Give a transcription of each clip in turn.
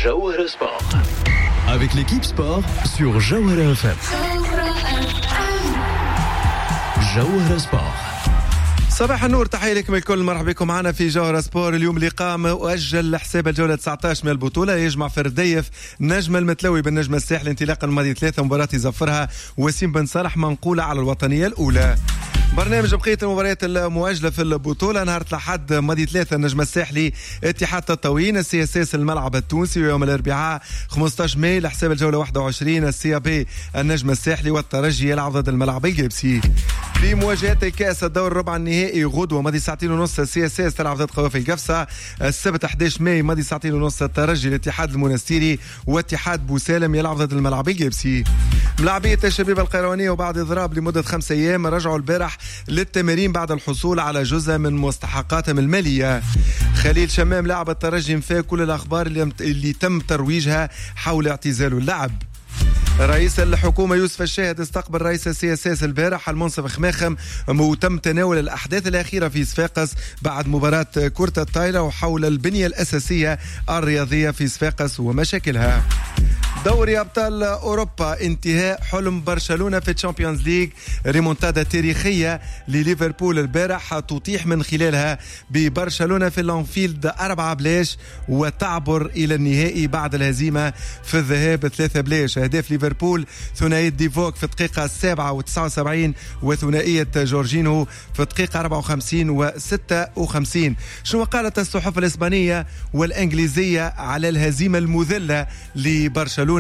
Jawhara Sport. Avec l'équipe sport sur Jawhara FM. Jawhara Sport. صباح النور، تحية لكم الكل، مرحبا بكم معنا في جوهرة سبور. اليوم لقاء مؤجل حساب الجولة 19 من البطولة، يجمع في الرديف نجم المتلوي بالنجم الساحلي انطلاقا من ماضي 3 مباراة يزفرها وسيم بن صالح منقولة على الوطنية الأولى. برنامج بقية المباريات المؤجلة في البطولة: نهار الأحد ماضي 3 النجم الساحلي اتحاد تطاوين، السي اس اس الملعب التونسي، ويوم الأربعاء 15 ماي لحساب الجولة 21 السي بي النجم الساحلي والترجي يلعب ضد الملعب الجيبسي. في مواجهات كأس الدور ربع النهائي غدوة ماضي ساعتين ونص السي اس اس تلعب ضد قوافل القفصة. السبت 11 ماي ماضي ساعتين ونص الترجي الاتحاد المنستيري واتحاد بوسالم يلعب ضد الملعب الجيبسي. ملاعبية الشبيبة القيروانية وبعد إضراب لمدة 5 أيام رجعوا البارح للتمارين بعد الحصول على جزء من مستحقاتهم المالية. خليل شمام لاعب الترجي مفى كل الأخبار اللي تم ترويجها حول اعتزال اللعب. رئيس الحكومة يوسف الشاهد استقبل رئيس السي اس اس البارح المنصف خماخم، وتم تناول الأحداث الأخيرة في صفاقس بعد مباراة كرة الطايرة وحول البنية الأساسية الرياضية في صفاقس ومشاكلها. دوري أبطال أوروبا: انتهاء حلم برشلونة في الشامبيونز ليج، ريمونتادا تاريخية لليفربول البارح تطيح من خلالها ببرشلونة في الأنفيلد 4-0 وتعبر إلى النهائي بعد الهزيمة في الذهاب 3-0. أهداف ليفربول ثنائية ديفوك في الدقيقة 7 و79 وثنائية جورجينو في الدقيقة 54 و56. شنو قالت الصحف الإسبانية والإنجليزية على الهزيمة المذلة لبرشلونة؟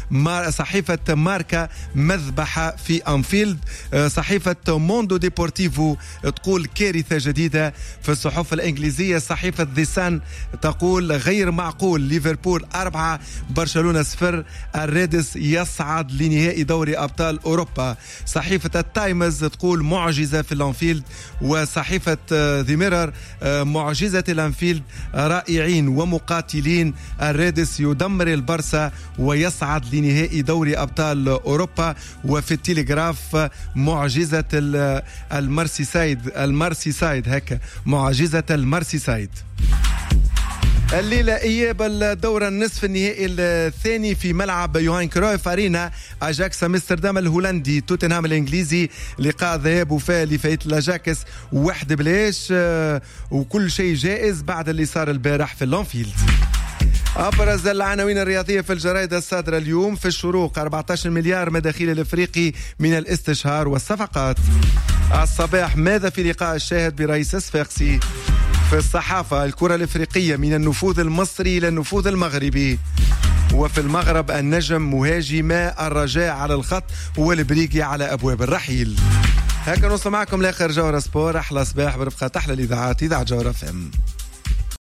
صحيفة ماركا: مذبحة في أنفيلد. صحيفة موندو ديبورتيفو تقول كارثة جديدة. في الصحف الإنجليزية صحيفة ذا سان تقول غير معقول، ليفربول 4 برشلونة 0، الريدس يصعد لنهائي دوري أبطال أوروبا. صحيفة التايمز تقول معجزة في الأنفيلد. وصحيفة ذا ميرور معجزة الأنفيلد، رائعين ومقاتلين، الريدس يدمر البرسا ويصعد لنهائي دوري أبطال أوروبا. وفي التليغراف معجزة المارسيسايد هكا، معجزة المارسيسايد. الليلة إياب الدورة النصف النهائي الثاني في ملعب يوهان كرويف أرينا، أجاكس أمستردام الهولندي توتنهام الإنجليزي. لقاء ذهاب وفاء لفايت الأجاكس 1-0 وكل شيء جائز بعد اللي صار البارح في اللانفيلد. أبرز العناوين الرياضية في الجرائد الصادرة اليوم: في الشروق 14 مليار مداخيل الإفريقي من الاستشهار والصفقات. الصباح: ماذا في لقاء الشاهد برئيس صفاقسي؟ في الصحافة: الكرة الإفريقية من النفوذ المصري إلى النفوذ المغربي. وفي المغرب: النجم مهاجما الرجاء على الخط والبريقي على أبواب الرحيل. هكذا نوصل معكم لآخر جوهرة سبور. أحلى صباح برفقة أحلى الإذاعات، إذاعة جوهرة FM.